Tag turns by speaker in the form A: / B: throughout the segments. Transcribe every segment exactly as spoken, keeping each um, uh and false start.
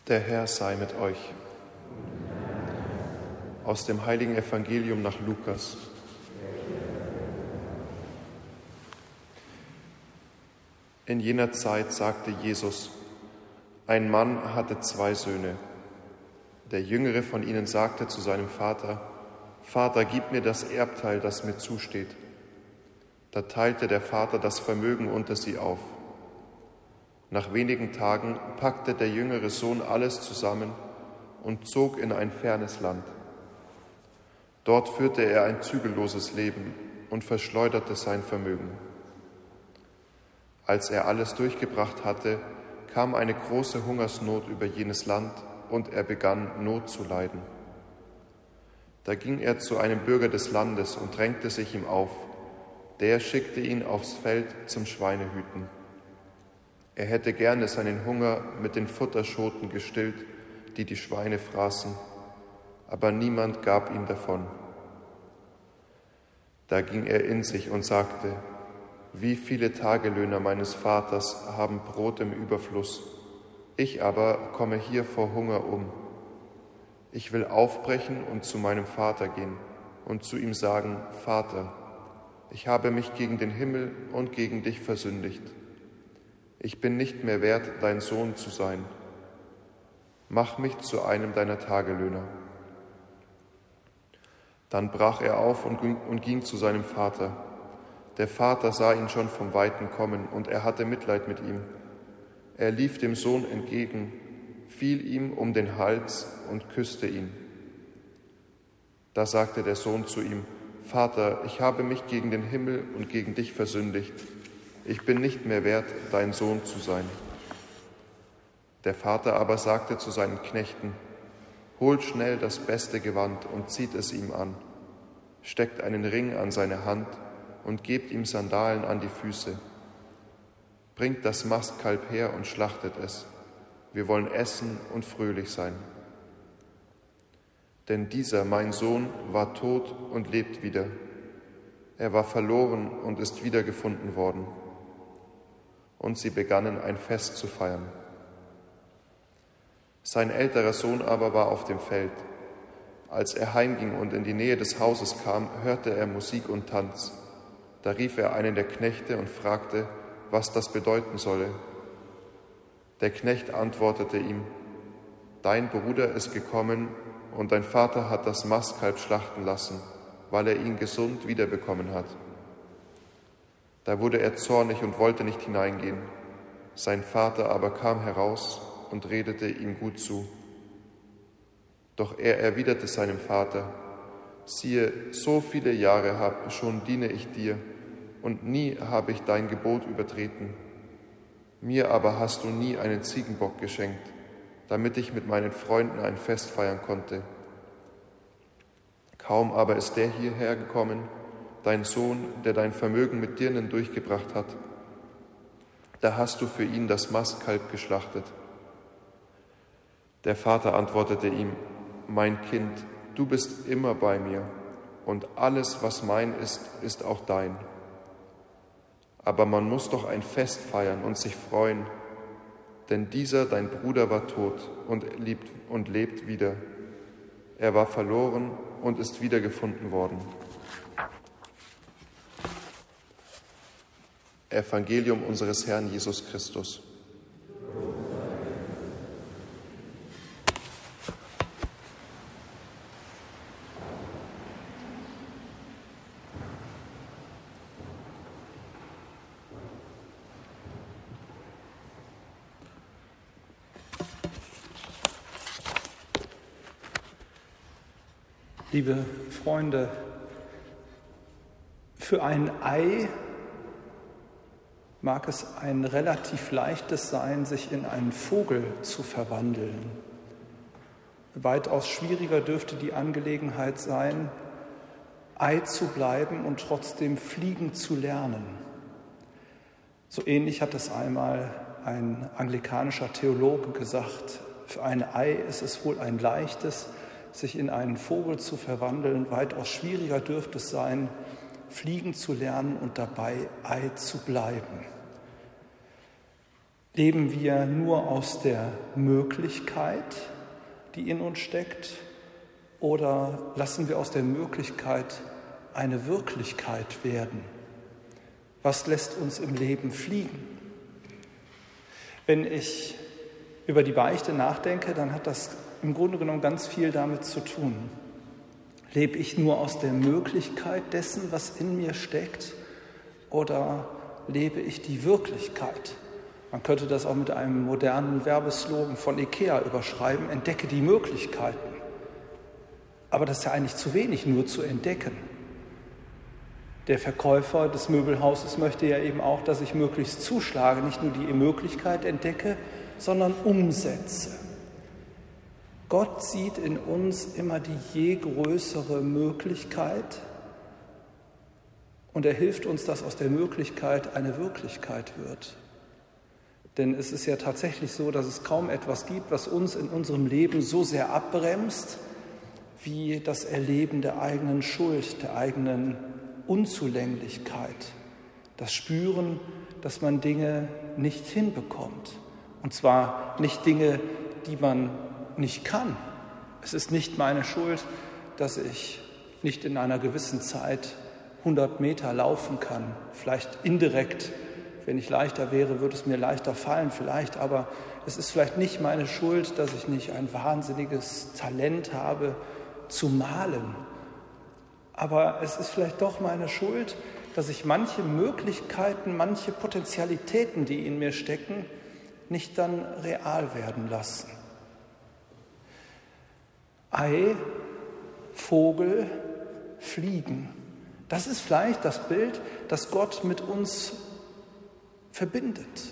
A: Der Herr sei mit euch. Aus dem heiligen Evangelium nach Lukas. In jener Zeit sagte Jesus: Ein Mann hatte zwei Söhne. Der jüngere von ihnen sagte zu seinem Vater: Vater, gib mir das Erbteil, das mir zusteht. Da teilte der Vater das Vermögen unter sie auf. Nach wenigen Tagen packte der jüngere Sohn alles zusammen und zog in ein fernes Land. Dort führte er ein zügelloses Leben und verschleuderte sein Vermögen. Als er alles durchgebracht hatte, kam eine große Hungersnot über jenes Land und er begann, Not zu leiden. Da ging er zu einem Bürger des Landes und drängte sich ihm auf. Der schickte ihn aufs Feld zum Schweinehüten. Er hätte gerne seinen Hunger mit den Futterschoten gestillt, die die Schweine fraßen, aber niemand gab ihm davon. Da ging er in sich und sagte: Wie viele Tagelöhner meines Vaters haben Brot im Überfluss, ich aber komme hier vor Hunger um. Ich will aufbrechen und zu meinem Vater gehen und zu ihm sagen: Vater, ich habe mich gegen den Himmel und gegen dich versündigt. Ich bin nicht mehr wert, dein Sohn zu sein. Mach mich zu einem deiner Tagelöhner. Dann brach er auf und ging, und ging zu seinem Vater. Der Vater sah ihn schon vom Weiten kommen, und er hatte Mitleid mit ihm. Er lief dem Sohn entgegen, fiel ihm um den Hals und küsste ihn. Da sagte der Sohn zu ihm: Vater, ich habe mich gegen den Himmel und gegen dich versündigt. Ich bin nicht mehr wert, dein Sohn zu sein. Der Vater aber sagte zu seinen Knechten: Holt schnell das beste Gewand und zieht es ihm an, steckt einen Ring an seine Hand und gebt ihm Sandalen an die Füße. Bringt das Mastkalb her und schlachtet es. Wir wollen essen und fröhlich sein. Denn dieser, mein Sohn, war tot und lebt wieder. Er war verloren und ist wiedergefunden worden. Und sie begannen ein Fest zu feiern. Sein älterer Sohn aber war auf dem Feld. Als er heimging und in die Nähe des Hauses kam, hörte er Musik und Tanz. Da rief er einen der Knechte und fragte, was das bedeuten solle. Der Knecht antwortete ihm: Dein Bruder ist gekommen und dein Vater hat das Mastkalb schlachten lassen, weil er ihn gesund wiederbekommen hat. Da wurde er zornig und wollte nicht hineingehen. Sein Vater aber kam heraus und redete ihm gut zu. Doch er erwiderte seinem Vater: Siehe, so viele Jahre hab, schon diene ich dir, und nie habe ich dein Gebot übertreten. Mir aber hast du nie einen Ziegenbock geschenkt, damit ich mit meinen Freunden ein Fest feiern konnte. Kaum aber ist der hierher gekommen, dein Sohn, der dein Vermögen mit Dirnen durchgebracht hat, da hast du für ihn das Mastkalb geschlachtet. Der Vater antwortete ihm: Mein Kind, du bist immer bei mir, und alles, was mein ist, ist auch dein. Aber man muss doch ein Fest feiern und sich freuen, denn dieser, dein Bruder, war tot und lebt, und lebt wieder. Er war verloren und ist wiedergefunden worden. Evangelium unseres Herrn Jesus Christus.
B: Liebe Freunde, für ein Ei mag es ein relativ leichtes sein, sich in einen Vogel zu verwandeln. Weitaus schwieriger dürfte die Angelegenheit sein, Ei zu bleiben und trotzdem fliegen zu lernen. So ähnlich hat es einmal ein anglikanischer Theologe gesagt: Für ein Ei ist es wohl ein leichtes, sich in einen Vogel zu verwandeln. Weitaus schwieriger dürfte es sein, fliegen zu lernen und dabei Ei zu bleiben. Leben wir nur aus der Möglichkeit, die in uns steckt, oder lassen wir aus der Möglichkeit eine Wirklichkeit werden? Was lässt uns im Leben fliegen? Wenn ich über die Beichte nachdenke, dann hat das im Grunde genommen ganz viel damit zu tun. Lebe ich nur aus der Möglichkeit dessen, was in mir steckt, oder lebe ich die Wirklichkeit? Man könnte das auch mit einem modernen Werbeslogan von Ikea überschreiben: Entdecke die Möglichkeiten. Aber das ist ja eigentlich zu wenig, nur zu entdecken. Der Verkäufer des Möbelhauses möchte ja eben auch, dass ich möglichst zuschlage, nicht nur die Möglichkeit entdecke, sondern umsetze. Gott sieht in uns immer die je größere Möglichkeit und er hilft uns, dass aus der Möglichkeit eine Wirklichkeit wird. Denn es ist ja tatsächlich so, dass es kaum etwas gibt, was uns in unserem Leben so sehr abbremst, wie das Erleben der eigenen Schuld, der eigenen Unzulänglichkeit, das Spüren, dass man Dinge nicht hinbekommt. Und zwar nicht Dinge, die man nicht kann. Es ist nicht meine Schuld, dass ich nicht in einer gewissen Zeit hundert Meter laufen kann. Vielleicht indirekt, wenn ich leichter wäre, würde es mir leichter fallen, vielleicht. Aber es ist vielleicht nicht meine Schuld, dass ich nicht ein wahnsinniges Talent habe, zu malen. Aber es ist vielleicht doch meine Schuld, dass ich manche Möglichkeiten, manche Potentialitäten, die in mir stecken, nicht dann real werden lassen. Ei, Vogel, Fliegen. Das ist vielleicht das Bild, das Gott mit uns verbindet.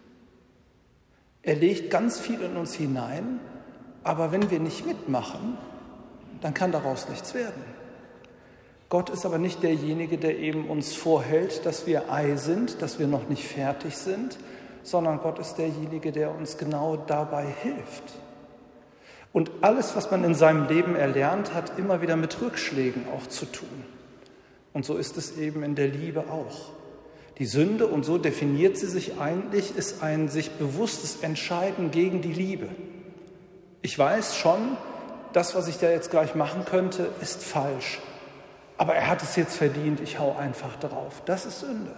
B: Er legt ganz viel in uns hinein, aber wenn wir nicht mitmachen, dann kann daraus nichts werden. Gott ist aber nicht derjenige, der eben uns vorhält, dass wir Ei sind, dass wir noch nicht fertig sind, sondern Gott ist derjenige, der uns genau dabei hilft. Und alles, was man in seinem Leben erlernt, hat immer wieder mit Rückschlägen auch zu tun. Und so ist es eben in der Liebe auch. Die Sünde, und so definiert sie sich eigentlich, ist ein sich bewusstes Entscheiden gegen die Liebe. Ich weiß schon, das, was ich da jetzt gleich machen könnte, ist falsch. Aber er hat es jetzt verdient, ich hau einfach drauf. Das ist Sünde.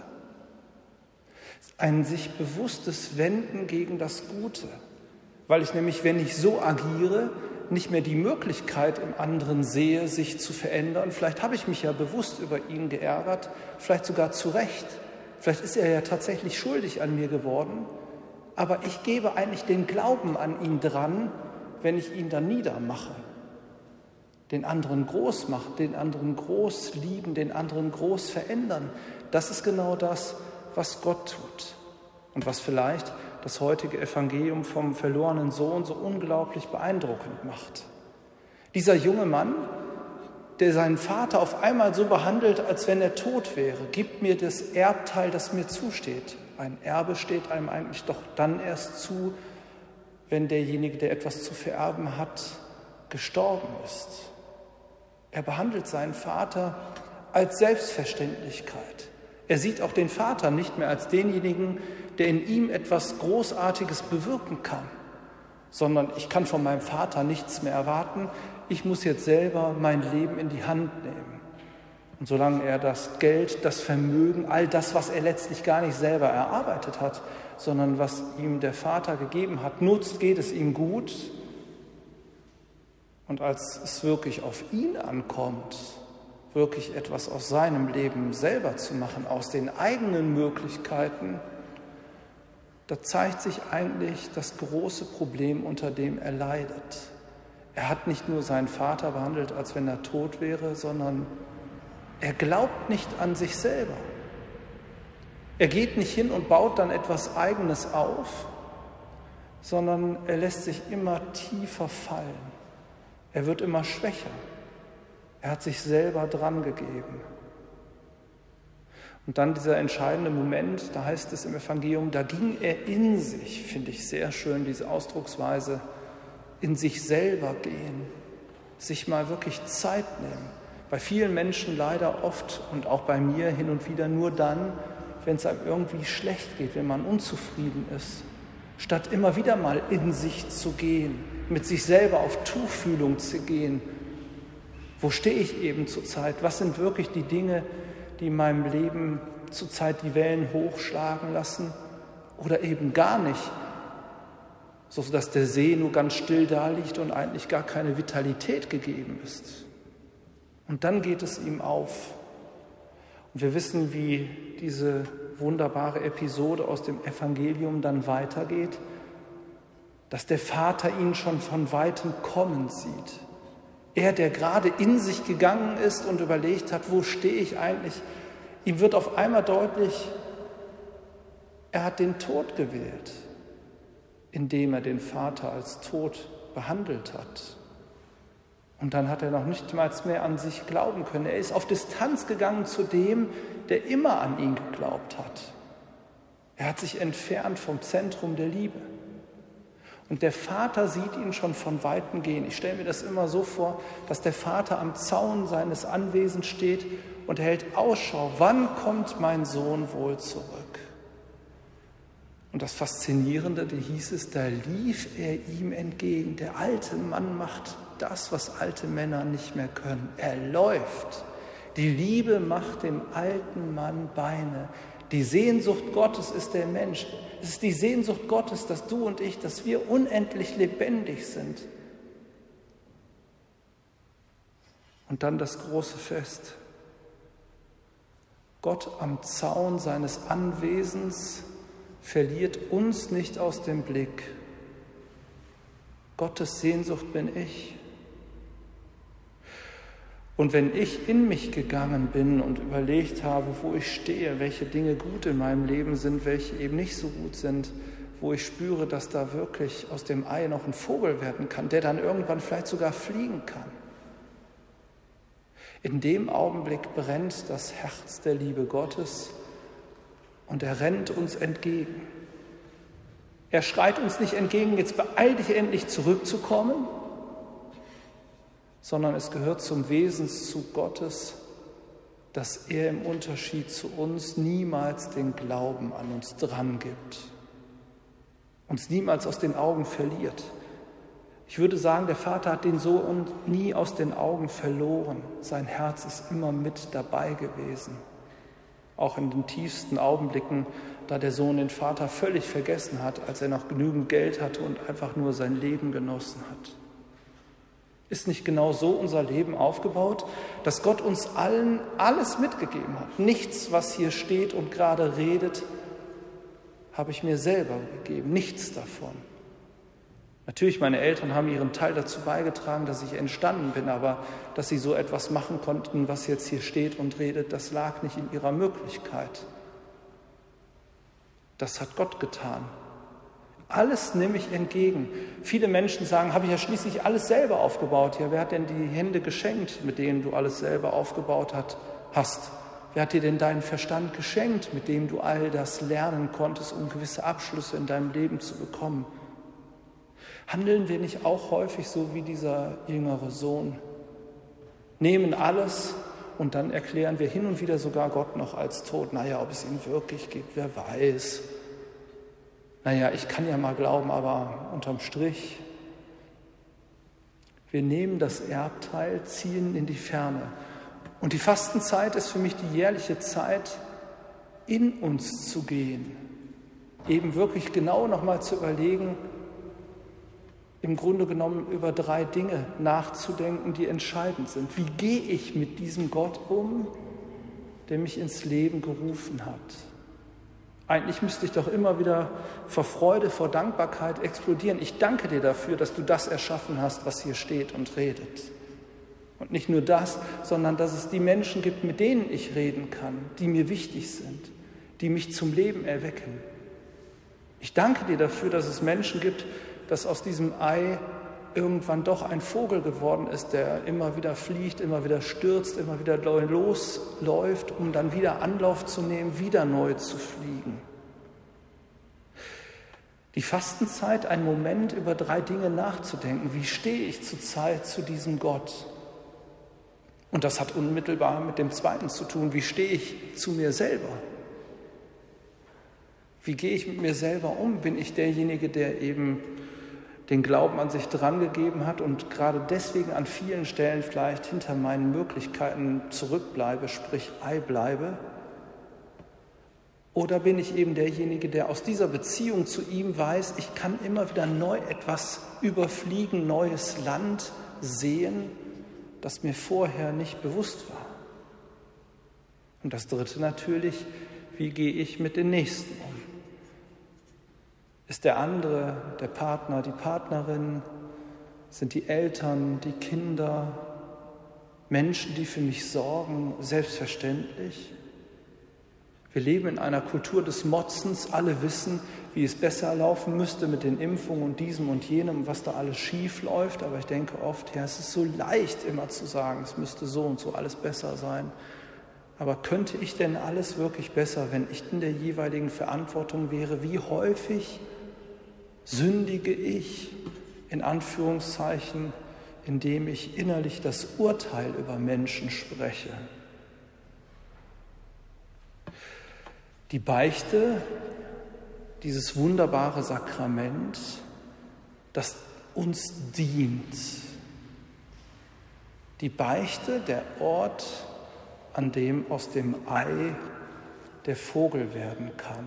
B: Ein sich bewusstes Wenden gegen das Gute. Weil ich nämlich, wenn ich so agiere, nicht mehr die Möglichkeit im anderen sehe, sich zu verändern. Vielleicht habe ich mich ja bewusst über ihn geärgert, vielleicht sogar zu Recht. Vielleicht ist er ja tatsächlich schuldig an mir geworden. Aber ich gebe eigentlich den Glauben an ihn dran, wenn ich ihn dann niedermache. Den anderen groß machen, den anderen groß lieben, den anderen groß verändern. Das ist genau das, was Gott tut. Und was vielleicht das heutige Evangelium vom verlorenen Sohn so unglaublich beeindruckend macht. Dieser junge Mann, der seinen Vater auf einmal so behandelt, als wenn er tot wäre, gibt mir das Erbteil, das mir zusteht. Ein Erbe steht einem eigentlich doch dann erst zu, wenn derjenige, der etwas zu vererben hat, gestorben ist. Er behandelt seinen Vater als Selbstverständlichkeit. Er sieht auch den Vater nicht mehr als denjenigen, der in ihm etwas Großartiges bewirken kann, sondern ich kann von meinem Vater nichts mehr erwarten. Ich muss jetzt selber mein Leben in die Hand nehmen. Und solange er das Geld, das Vermögen, all das, was er letztlich gar nicht selber erarbeitet hat, sondern was ihm der Vater gegeben hat, nutzt, geht es ihm gut. Und als es wirklich auf ihn ankommt, wirklich etwas aus seinem Leben selber zu machen, aus den eigenen Möglichkeiten, da zeigt sich eigentlich das große Problem, unter dem er leidet. Er hat nicht nur seinen Vater behandelt, als wenn er tot wäre, sondern er glaubt nicht an sich selber. Er geht nicht hin und baut dann etwas Eigenes auf, sondern er lässt sich immer tiefer fallen. Er wird immer schwächer. Er hat sich selber dran gegeben. Und dann dieser entscheidende Moment, da heißt es im Evangelium, da ging er in sich, finde ich sehr schön, diese Ausdrucksweise, in sich selber gehen, sich mal wirklich Zeit nehmen. Bei vielen Menschen leider oft und auch bei mir hin und wieder nur dann, wenn es einem irgendwie schlecht geht, wenn man unzufrieden ist. statt immer wieder mal in sich zu gehen, mit sich selber auf Tuchfühlung zu gehen. Wo stehe ich eben zurzeit? Was sind wirklich die Dinge, die in meinem Leben zurzeit die Wellen hochschlagen lassen oder eben gar nicht, sodass der See nur ganz still da liegt und eigentlich gar keine Vitalität gegeben ist. Und dann geht es ihm auf. Und wir wissen, wie diese wunderbare Episode aus dem Evangelium dann weitergeht, dass der Vater ihn schon von Weitem kommen sieht. Er, der gerade in sich gegangen ist und überlegt hat, wo stehe ich eigentlich, ihm wird auf einmal deutlich, er hat den Tod gewählt, indem er den Vater als tot behandelt hat. Und dann hat er noch nicht mal mehr an sich glauben können. Er ist auf Distanz gegangen zu dem, der immer an ihn geglaubt hat. Er hat sich entfernt vom Zentrum der Liebe. Und der Vater sieht ihn schon von Weitem gehen. Ich stelle mir das immer so vor, dass der Vater am Zaun seines Anwesens steht und er hält Ausschau. Wann kommt mein Sohn wohl zurück? Und das Faszinierende, da hieß es, da lief er ihm entgegen. Der alte Mann macht das, was alte Männer nicht mehr können. Er läuft. Die Liebe macht dem alten Mann Beine. Die Sehnsucht Gottes ist der Mensch. Es ist die Sehnsucht Gottes, dass du und ich, dass wir unendlich lebendig sind. Und dann das große Fest. Gott am Zaun seines Anwesens verliert uns nicht aus dem Blick. Gottes Sehnsucht bin ich. Und wenn ich in mich gegangen bin und überlegt habe, wo ich stehe, welche Dinge gut in meinem Leben sind, welche eben nicht so gut sind, wo ich spüre, dass da wirklich aus dem Ei noch ein Vogel werden kann, der dann irgendwann vielleicht sogar fliegen kann. In dem Augenblick brennt das Herz der Liebe Gottes und er rennt uns entgegen. Er schreit uns nicht entgegen, jetzt beeil dich endlich zurückzukommen, sondern es gehört zum Wesenszug Gottes, dass er im Unterschied zu uns niemals den Glauben an uns dran gibt, uns niemals aus den Augen verliert. Ich würde sagen, der Vater hat den Sohn nie aus den Augen verloren. Sein Herz ist immer mit dabei gewesen. Auch in den tiefsten Augenblicken, da der Sohn den Vater völlig vergessen hat, als er noch genügend Geld hatte und einfach nur sein Leben genossen hat. Ist nicht genau so unser Leben aufgebaut, dass Gott uns allen alles mitgegeben hat? Nichts, was hier steht und gerade redet, habe ich mir selber gegeben. Nichts davon. Natürlich, meine Eltern haben ihren Teil dazu beigetragen, dass ich entstanden bin, aber dass sie so etwas machen konnten, was jetzt hier steht und redet, das lag nicht in ihrer Möglichkeit. Das hat Gott getan. Alles nehme ich entgegen. Viele Menschen sagen, habe ich ja schließlich alles selber aufgebaut. Ja, wer hat denn die Hände geschenkt, mit denen du alles selber aufgebaut hat, hast? Wer hat dir denn deinen Verstand geschenkt, mit dem du all das lernen konntest, um gewisse Abschlüsse in deinem Leben zu bekommen? Handeln wir nicht auch häufig so wie dieser jüngere Sohn? Nehmen alles und dann erklären wir hin und wieder sogar Gott noch als tot. Naja, ob es ihn wirklich gibt, wer weiß. Naja, ich kann ja mal glauben, aber unterm Strich. Wir nehmen das Erbteil, ziehen in die Ferne. Und die Fastenzeit ist für mich die jährliche Zeit, in uns zu gehen. Eben wirklich genau nochmal zu überlegen, im Grunde genommen über drei Dinge nachzudenken, die entscheidend sind. Wie gehe ich mit diesem Gott um, der mich ins Leben gerufen hat? Eigentlich müsste ich doch immer wieder vor Freude, vor Dankbarkeit explodieren. Ich danke dir dafür, dass du das erschaffen hast, was hier steht und redet. Und nicht nur das, sondern dass es die Menschen gibt, mit denen ich reden kann, die mir wichtig sind, die mich zum Leben erwecken. Ich danke dir dafür, dass es Menschen gibt, dass aus diesem Ei irgendwann doch ein Vogel geworden ist, der immer wieder fliegt, immer wieder stürzt, immer wieder losläuft, um dann wieder Anlauf zu nehmen, wieder neu zu fliegen. Die Fastenzeit, ein Moment, über drei Dinge nachzudenken. Wie stehe ich zurzeit zu diesem Gott? Und das hat unmittelbar mit dem Zweiten zu tun. Wie stehe ich zu mir selber? Wie gehe ich mit mir selber um? Bin ich derjenige, der eben den Glauben an sich drangegeben hat und gerade deswegen an vielen Stellen vielleicht hinter meinen Möglichkeiten zurückbleibe, sprich Ei bleibe? Oder bin ich eben derjenige, der aus dieser Beziehung zu ihm weiß, ich kann immer wieder neu etwas überfliegen, neues Land sehen, das mir vorher nicht bewusst war? Und das Dritte natürlich, wie gehe ich mit den Nächsten um? Ist der andere, der Partner, die Partnerin, sind die Eltern, die Kinder, Menschen, die für mich sorgen, selbstverständlich? Wir leben in einer Kultur des Motzens, alle wissen, wie es besser laufen müsste mit den Impfungen und diesem und jenem, was da alles schief läuft, aber ich denke oft, ja, es ist so leicht immer zu sagen, es müsste so und so alles besser sein. Aber könnte ich denn alles wirklich besser, wenn ich in der jeweiligen Verantwortung wäre? Wie häufig sündige ich, in Anführungszeichen, indem ich innerlich das Urteil über Menschen spreche? Die Beichte, dieses wunderbare Sakrament, das uns dient. Die Beichte, der Ort, an dem aus dem Ei der Vogel werden kann.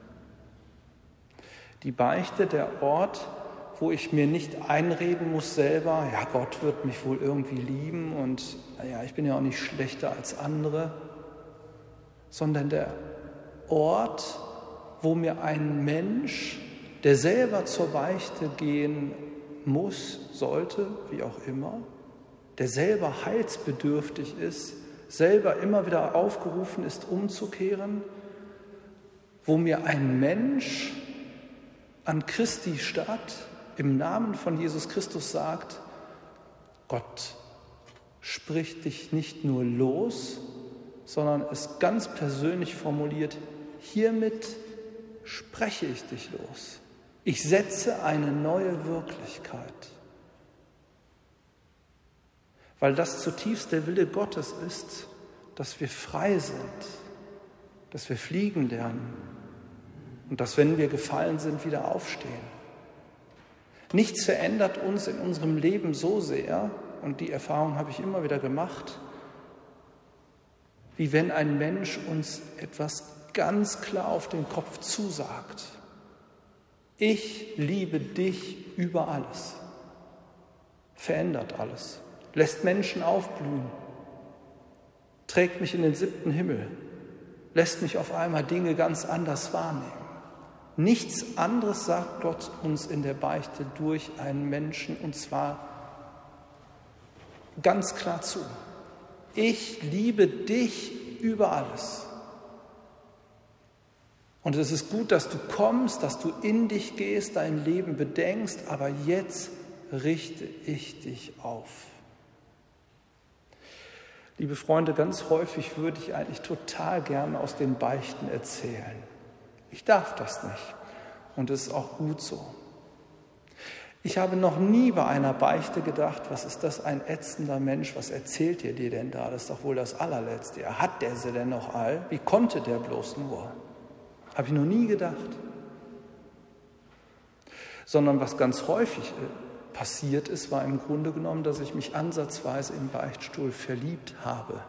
B: Die Beichte, der Ort, wo ich mir nicht einreden muss selber, ja, Gott wird mich wohl irgendwie lieben und naja, ich bin ja auch nicht schlechter als andere, sondern der Ort, wo mir ein Mensch, der selber zur Beichte gehen muss, sollte, wie auch immer, der selber heilsbedürftig ist, selber immer wieder aufgerufen ist, umzukehren, wo mir ein Mensch an Christi statt im Namen von Jesus Christus sagt, Gott spricht dich nicht nur los, sondern es ganz persönlich formuliert, hiermit spreche ich dich los. Ich setze eine neue Wirklichkeit. Weil das zutiefst der Wille Gottes ist, dass wir frei sind, dass wir fliegen lernen und dass, wenn wir gefallen sind, wieder aufstehen. Nichts verändert uns in unserem Leben so sehr, und die Erfahrung habe ich immer wieder gemacht, wie wenn ein Mensch uns etwas ganz klar auf den Kopf zusagt. Ich liebe dich über alles. Verändert alles. Lässt Menschen aufblühen. Trägt mich in den siebten Himmel. Lässt mich auf einmal Dinge ganz anders wahrnehmen. Nichts anderes sagt Gott uns in der Beichte durch einen Menschen, und zwar ganz klar zu. Ich liebe dich über alles. Und es ist gut, dass du kommst, dass du in dich gehst, dein Leben bedenkst, aber jetzt richte ich dich auf. Liebe Freunde, ganz häufig würde ich eigentlich total gerne aus den Beichten erzählen. Ich darf das nicht und es ist auch gut so. Ich habe noch nie bei einer Beichte gedacht, was ist das ein ätzender Mensch, was erzählt ihr dir denn da? Das ist doch wohl das Allerletzte. Hat der sie denn noch all? Wie konnte der bloß nur? Habe ich noch nie gedacht. Sondern was ganz häufig passiert ist, war im Grunde genommen, dass ich mich ansatzweise im Beichtstuhl verliebt habe.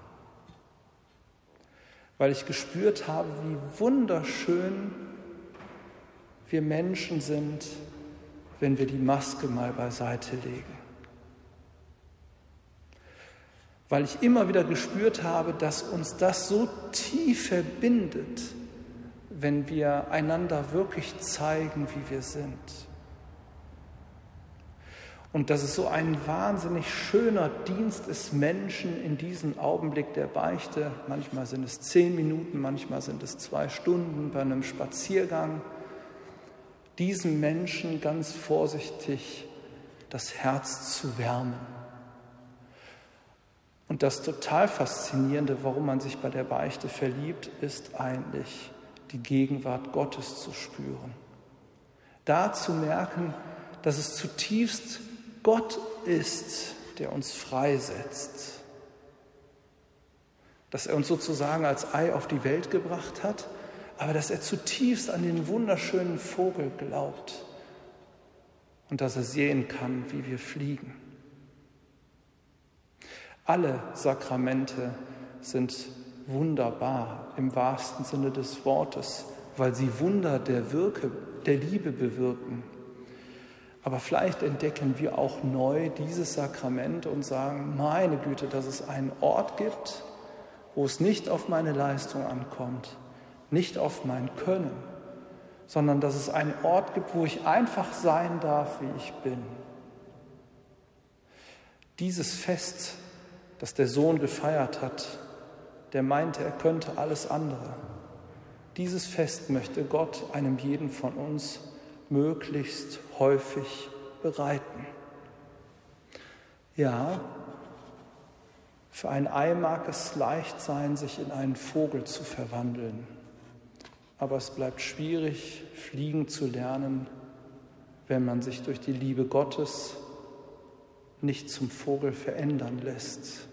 B: Weil ich gespürt habe, wie wunderschön wir Menschen sind, wenn wir die Maske mal beiseite legen. Weil ich immer wieder gespürt habe, dass uns das so tief verbindet, wenn wir einander wirklich zeigen, wie wir sind. Und dass es so ein wahnsinnig schöner Dienst ist, Menschen in diesem Augenblick der Beichte, manchmal sind es zehn Minuten, manchmal sind es zwei Stunden bei einem Spaziergang, diesem Menschen ganz vorsichtig das Herz zu wärmen. Und das total Faszinierende, warum man sich bei der Beichte verliebt, ist eigentlich die Gegenwart Gottes zu spüren. Da zu merken, dass es zutiefst Gott ist, der uns freisetzt. Dass er uns sozusagen als Ei auf die Welt gebracht hat, aber dass er zutiefst an den wunderschönen Vogel glaubt und dass er sehen kann, wie wir fliegen. Alle Sakramente sind wunderbar im wahrsten Sinne des Wortes, weil sie Wunder der Wirke, der Liebe bewirken. Aber vielleicht entdecken wir auch neu dieses Sakrament und sagen, meine Güte, dass es einen Ort gibt, wo es nicht auf meine Leistung ankommt, nicht auf mein Können, sondern dass es einen Ort gibt, wo ich einfach sein darf, wie ich bin. Dieses Fest, das der Sohn gefeiert hat, der meinte, er könnte alles andere. Dieses Fest möchte Gott einem jeden von uns möglichst häufig bereiten. Ja, für ein Ei mag es leicht sein, sich in einen Vogel zu verwandeln, aber es bleibt schwierig, fliegen zu lernen, wenn man sich durch die Liebe Gottes nicht zum Vogel verändern lässt.